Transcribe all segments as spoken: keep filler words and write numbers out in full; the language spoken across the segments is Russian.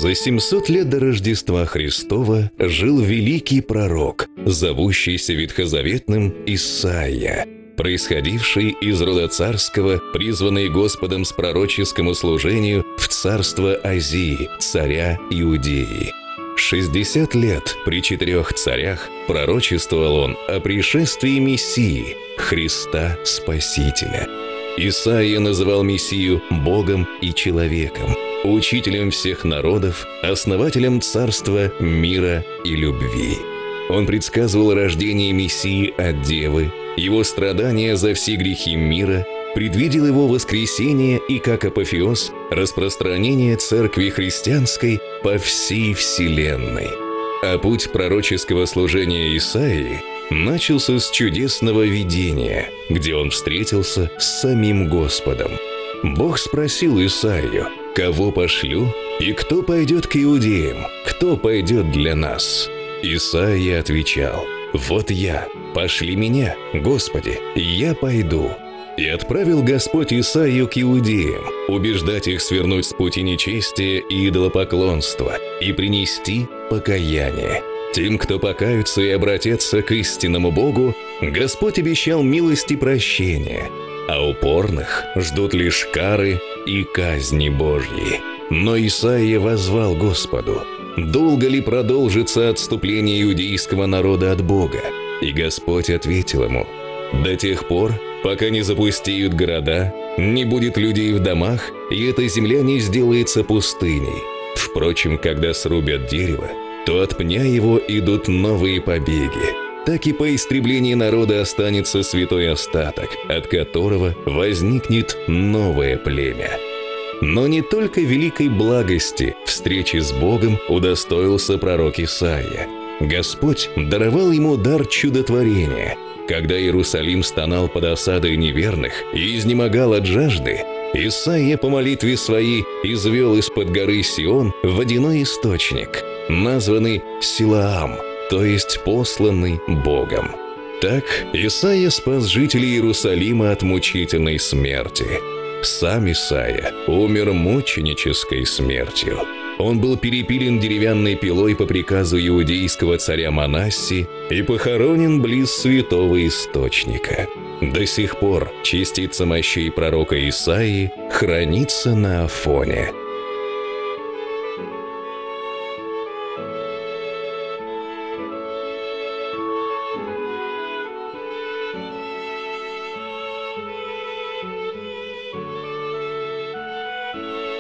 За семьсот лет до Рождества Христова жил великий пророк, зовущийся ветхозаветным Исаия, происходивший из рода царского, призванный Господом с пророческому служению в царство Озии, царя Иудеи. шестьдесят лет при четырех царях пророчествовал он о пришествии Мессии, Христа Спасителя. Исаия называл Мессию Богом и человеком, учителем всех народов, основателем царства мира и любви. Он предсказывал рождение Мессии от Девы, его страдания за все грехи мира, предвидел его воскресение и, как апофеоз, распространение церкви христианской по всей вселенной. А путь пророческого служения Исаии начался с чудесного видения, где он встретился с самим Господом. Бог спросил Исаию: «Кого пошлю? И кто пойдет к иудеям? Кто пойдет для нас?» Исаия отвечал: «Вот я, пошли меня, Господи, я пойду». И отправил Господь Исаию к иудеям, убеждать их свернуть с пути нечестия и идолопоклонства и принести покаяние. Тем, кто покаются и обратятся к истинному Богу, Господь обещал милость и прощение, а упорных ждут лишь кары и казни Божьи. Но Исаия воззвал Господу: «Долго ли продолжится отступление иудейского народа от Бога?» И Господь ответил ему: «До тех пор, пока не запустеют города, не будет людей в домах, и эта земля не сделается пустыней. Впрочем, когда срубят дерево, то от пня его идут новые побеги. Так и по истреблении народа останется святой остаток, от которого возникнет новое племя». Но не только великой благости встречи с Богом удостоился пророк Исаия. Господь даровал ему дар чудотворения. Когда Иерусалим стонал под осадой неверных и изнемогал от жажды, Исаия по молитве своей извел из-под горы Сион водяной источник, названный Силаам, то есть посланный Богом. Так Исаия спас жителей Иерусалима от мучительной смерти. Сам Исаия умер мученической смертью. Он был перепилен деревянной пилой по приказу иудейского царя Манасси и похоронен близ святого источника. До сих пор частица мощей пророка Исаии хранится на Афоне.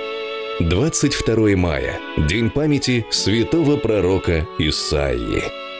двадцать второе мая – День памяти святого пророка Исаии.